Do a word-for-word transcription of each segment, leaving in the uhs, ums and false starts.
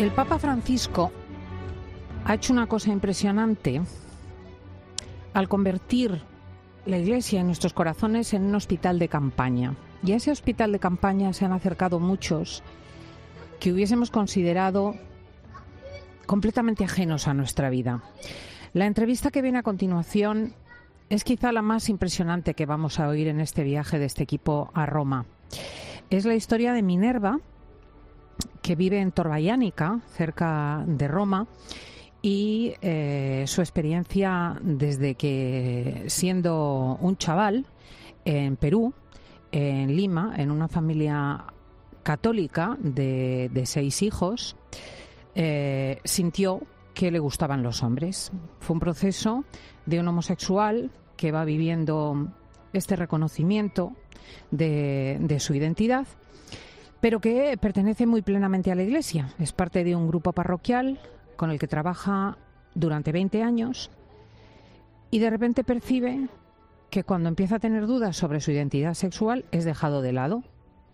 El Papa Francisco ha hecho una cosa impresionante al convertir la Iglesia en nuestros corazones en un hospital de campaña. Y a ese hospital de campaña se han acercado muchos que hubiésemos considerado completamente ajenos a nuestra vida. La entrevista que viene a continuación es quizá la más impresionante que vamos a oír en este viaje de este equipo a Roma. Es la historia de Minerva, que vive en Tor Vaianica, cerca de Roma, y eh, su experiencia desde que, siendo un chaval en Perú, en Lima, en una familia católica de, de seis hijos, eh, sintió que le gustaban los hombres. Fue un proceso de un homosexual que va viviendo este reconocimiento de, de su identidad, pero que pertenece muy plenamente a la Iglesia. Es parte de un grupo parroquial con el que trabaja durante veinte años y de repente percibe que cuando empieza a tener dudas sobre su identidad sexual es dejado de lado.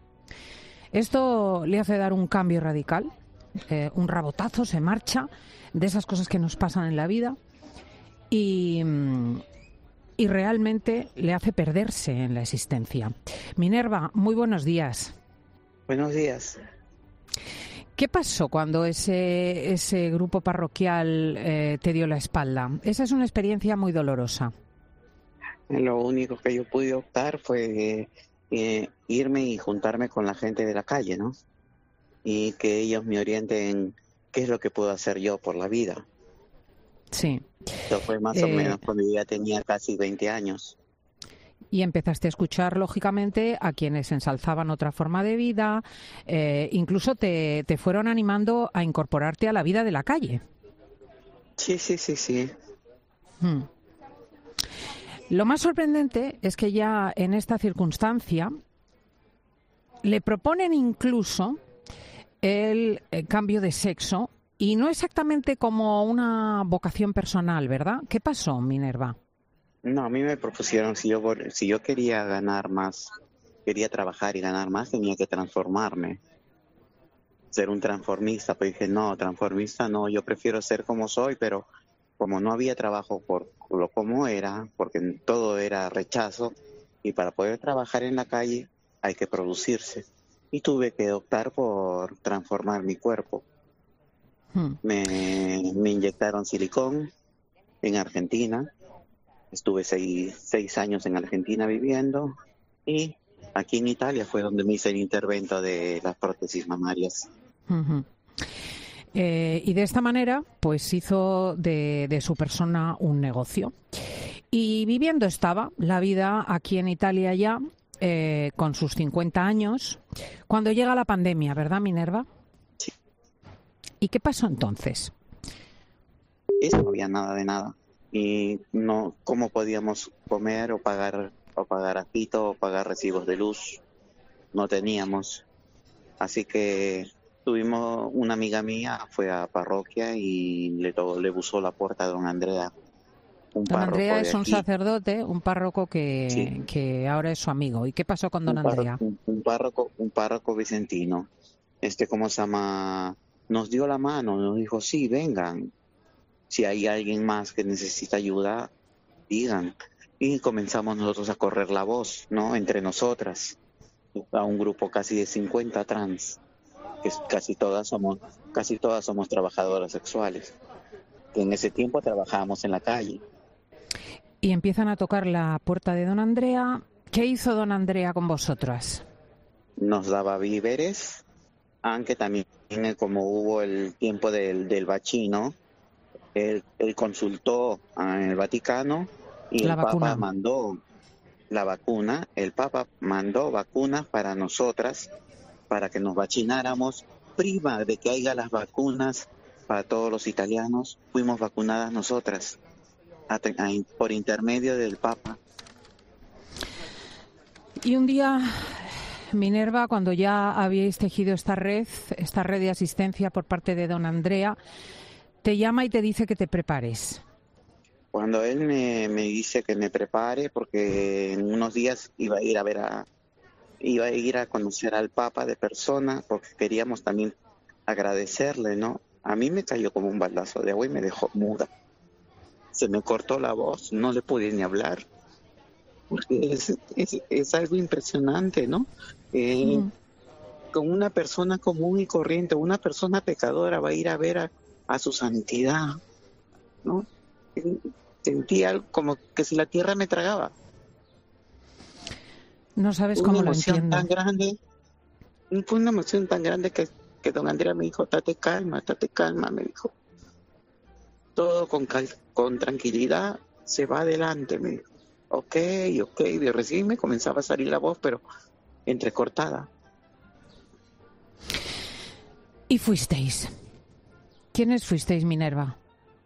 Esto le hace dar un cambio radical, eh, un rabotazo, se marcha de esas cosas que nos pasan en la vida y, y realmente le hace perderse en la existencia. Minerva, muy buenos días. Buenos días. ¿Qué pasó cuando ese, ese grupo parroquial eh, te dio la espalda? Esa es una experiencia muy dolorosa. Lo único que yo pude optar fue eh, irme y juntarme con la gente de la calle, ¿no? Y que ellos me orienten qué es lo que puedo hacer yo por la vida. Sí. Esto fue más eh, o menos cuando yo ya tenía casi veinte años. Y empezaste a escuchar, lógicamente, a quienes ensalzaban otra forma de vida, eh, incluso te, te fueron animando a incorporarte a la vida de la calle. Sí, sí, sí, sí. Hmm. Lo más sorprendente es que ya en esta circunstancia le proponen incluso el, el cambio de sexo y no exactamente como una vocación personal, ¿verdad? ¿Qué pasó, Minerva? No, a mí me propusieron, si yo, si yo quería ganar más, quería trabajar y ganar más, tenía que transformarme, ser un transformista. Pues dije, no, transformista no, yo prefiero ser como soy, pero como no había trabajo por lo como era, porque todo era rechazo, y para poder trabajar en la calle hay que producirse. Y tuve que optar por transformar mi cuerpo. Hmm. Me, me inyectaron silicón en Argentina. Estuve seis, seis años en Argentina viviendo y aquí en Italia fue donde me hice el intervento de las prótesis mamarias. Uh-huh. Eh, y de esta manera, pues hizo de, de su persona un negocio. Y viviendo estaba la vida aquí en Italia ya, eh, con sus cincuenta años, cuando llega la pandemia, ¿verdad, Minerva? Sí. ¿Y qué pasó entonces? Eso no había nada de nada. Y no, ¿cómo podíamos comer o pagar o pagar agito o pagar recibos de luz? No teníamos. Así que tuvimos una amiga mía, fue a parroquia y le, le buscó la puerta a don Andrea. Un don Andrea es un aquí. sacerdote, un párroco que, sí. que ahora es su amigo. ¿Y qué pasó con don un párroco, Andrea? Un, un, párroco, un párroco vicentino. Este, ¿cómo se llama? Nos dio la mano, nos dijo, sí, vengan. Si hay alguien más que necesita ayuda, digan. Y comenzamos nosotros a correr la voz, ¿no? Entre nosotras, a un grupo casi de cincuenta trans, que casi todas somos, casi todas somos trabajadoras sexuales. Que en ese tiempo trabajábamos en la calle. Y empiezan a tocar la puerta de don Andrea. ¿Qué hizo don Andrea con vosotras? Nos daba víveres, aunque también como hubo el tiempo del, del bachino, Él, él consultó en el Vaticano y la el vacuna. Papa mandó la vacuna. El Papa mandó vacunas para nosotras, para que nos vacunáramos. Prima de que haya las vacunas para todos los italianos, fuimos vacunadas nosotras a, a, por intermedio del Papa. Y un día, Minerva, cuando ya habíais tejido esta red, esta red de asistencia por parte de don Andrea, te llama y te dice que te prepares. Cuando él me, me dice que me prepare, porque en unos días iba a ir a ver a, iba a ir a conocer al Papa de persona, porque queríamos también agradecerle, ¿no? A mí me cayó como un baldazo de agua y me dejó muda. Se me cortó la voz, no le pude ni hablar, porque es, es, es algo impresionante, ¿no? Eh, Mm. con una persona común y corriente, una persona pecadora va a ir a ver a, a su santidad, ¿no? Sentía algo como que si la tierra me tragaba. No sabes Una cómo lo emoción entiendo. tan grande, fue una emoción tan grande que, que don Andrea me dijo, tate calma, tate calma, me dijo. Todo con, cal con tranquilidad se va adelante, me dijo. Ok, ok, de recién me comenzaba a salir la voz, pero entrecortada. Y fuisteis. ¿Quiénes fuisteis, Minerva?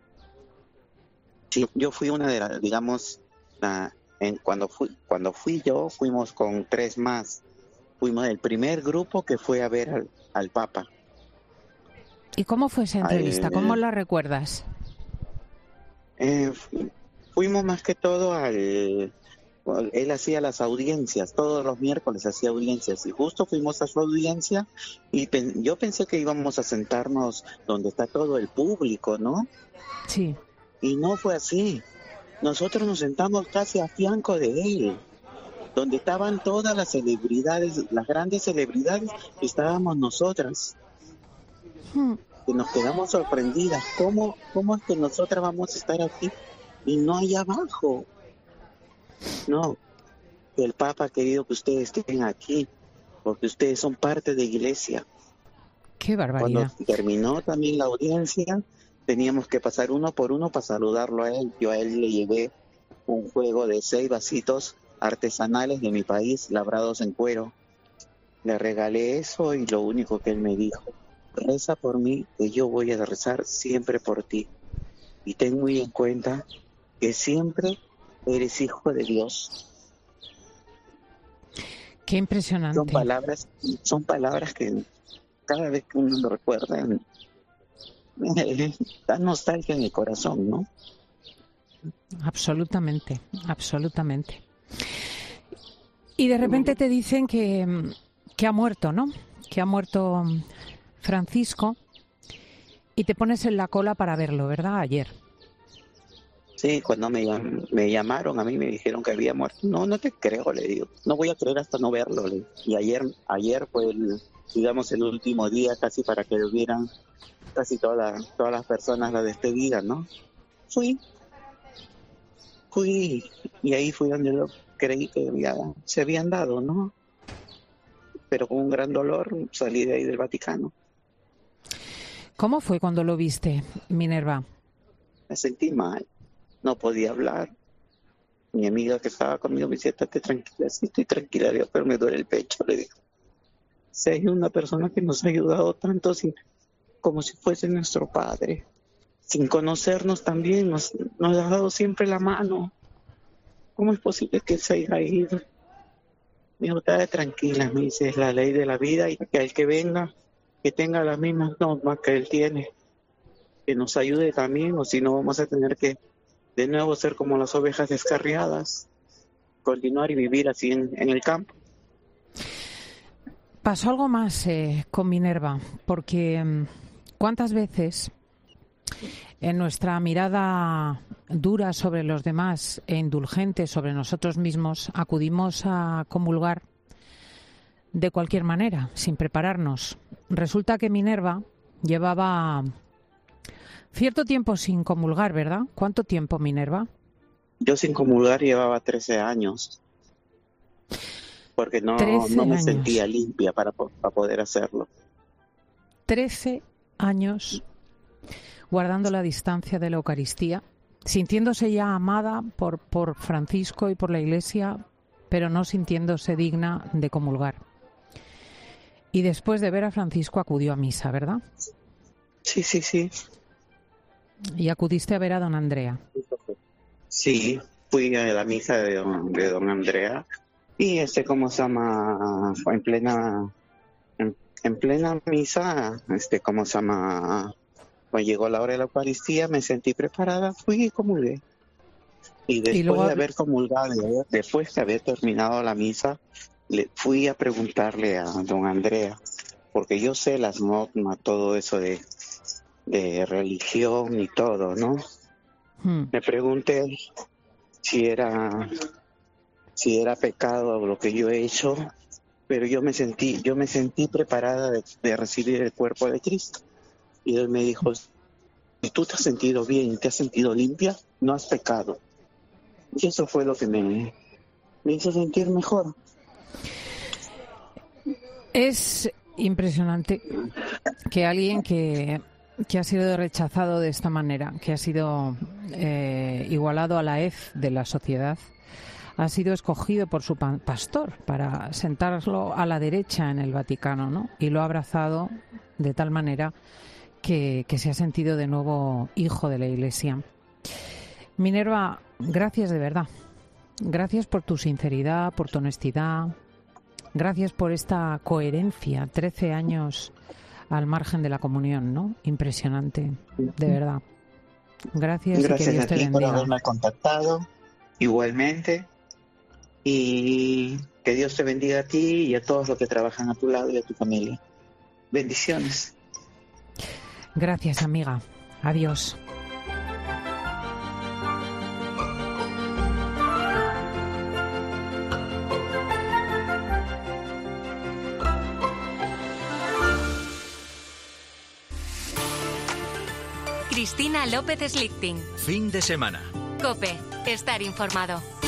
Sí, yo fui una de las, digamos, la, en, cuando, fui, cuando fui yo, fuimos con tres más. Fuimos el primer grupo que fue a ver al, al Papa. ¿Y cómo fue esa entrevista? ¿Cómo Al, la recuerdas? eh, fuimos más que todo al... Él hacía las audiencias, todos los miércoles hacía audiencias y justo fuimos a su audiencia y pen, yo pensé que íbamos a sentarnos donde está todo el público, ¿no? Sí. Y no fue así. Nosotros nos sentamos casi a fianco de él, donde estaban todas las celebridades, las grandes celebridades, estábamos nosotras. Hmm. Que nos quedamos sorprendidas. ¿Cómo, cómo es que nosotras vamos a estar aquí y no allá abajo? No, que el Papa ha querido que ustedes estén aquí, porque ustedes son parte de iglesia. Qué Cuando barbaridad. terminó también la audiencia, teníamos que pasar uno por uno para saludarlo a él. Yo a él le llevé un juego de seis vasitos artesanales de mi país, labrados en cuero. Le regalé eso y lo único que él me dijo, reza por mí, que yo voy a rezar siempre por ti. Y ten muy en cuenta que siempre eres hijo de Dios. Qué Son impresionante. palabras, son palabras que cada vez que uno lo recuerda, da nostalgia en el corazón, ¿no? Absolutamente, absolutamente. Y de repente te dicen que, que ha muerto, ¿no? Que ha muerto Francisco y te pones en la cola para verlo, ¿verdad? Ayer. Sí, cuando me, llam- me llamaron, a mí me dijeron que había muerto. No, no te creo, le digo. No voy a creer hasta no verlo, le digo. Y ayer, ayer fue, el, digamos, el último día casi para que lo vieran casi toda, todas las personas la despedida, ¿no? Fui, fui, y ahí fui donde lo creí que había, se habían dado, ¿no? Pero con un gran dolor salí de ahí del Vaticano. ¿Cómo fue cuando lo viste, Minerva? Me sentí mal, no podía hablar. Mi amiga que estaba conmigo me decía, estate tranquila, sí estoy tranquila, Dios, pero me duele el pecho, le digo. Si hay una persona que nos ha ayudado tanto, sin, como si fuese nuestro padre, sin conocernos también, nos, nos ha dado siempre la mano. ¿Cómo es posible que se haya ido? Me dijo, estate tranquila, me dice, es la ley de la vida y que el que venga, que tenga las mismas normas que él tiene, que nos ayude también, o si no vamos a tener que de nuevo ser como las ovejas descarriadas, continuar y vivir así en, en el campo. Pasó algo más eh, con Minerva, porque mm, ¿cuántas veces en nuestra mirada dura sobre los demás e indulgente sobre nosotros mismos acudimos a comulgar de cualquier manera, sin prepararnos? Resulta que Minerva llevaba cierto tiempo sin comulgar, ¿verdad? ¿Cuánto tiempo, Minerva? Yo sin comulgar llevaba trece años, porque no, Trece no me años. sentía limpia para, para poder hacerlo. Trece años guardando la distancia de la Eucaristía, sintiéndose ya amada por, por Francisco y por la Iglesia, pero no sintiéndose digna de comulgar. Y después de ver a Francisco acudió a misa, ¿verdad? Sí, sí, sí. Y acudiste a ver a don Andrea. Sí, fui a la misa de don, de don Andrea y este, ¿cómo se llama? Fue en plena, en, en plena misa, este, ¿cómo se llama? Cuando llegó la hora de la Eucaristía, me sentí preparada, fui y comulgué. Y Y después luego, de haber comulgado, después de haber terminado la misa, le fui a preguntarle a don Andrea, porque yo sé las normas, todo eso de, de religión y todo, ¿no? Hmm. Me pregunté si era, si era pecado lo que yo he hecho, pero yo me sentí, yo me sentí preparada de, de recibir el cuerpo de Cristo. Y él me dijo, si tú te has sentido bien, te has sentido limpia, no has pecado. Y eso fue lo que me, me hizo sentir mejor. Es impresionante que alguien que, que ha sido rechazado de esta manera, que ha sido eh, igualado a la hez de la sociedad, ha sido escogido por su pa- pastor para sentarlo a la derecha en el Vaticano, ¿no? Y lo ha abrazado de tal manera que, que se ha sentido de nuevo hijo de la Iglesia. Minerva, gracias de verdad. Gracias por tu sinceridad, por tu honestidad. Gracias por esta coherencia. trece años al margen de la comunión, ¿no? Impresionante, de verdad. Gracias, Gracias y que Dios a te ti por bendiga. haberme contactado, igualmente. Y que Dios te bendiga a ti y a todos los que trabajan a tu lado y a tu familia. Bendiciones. Gracias, amiga. Adiós. Cristina López Slichting. Fin de semana. COPE. Estar informado.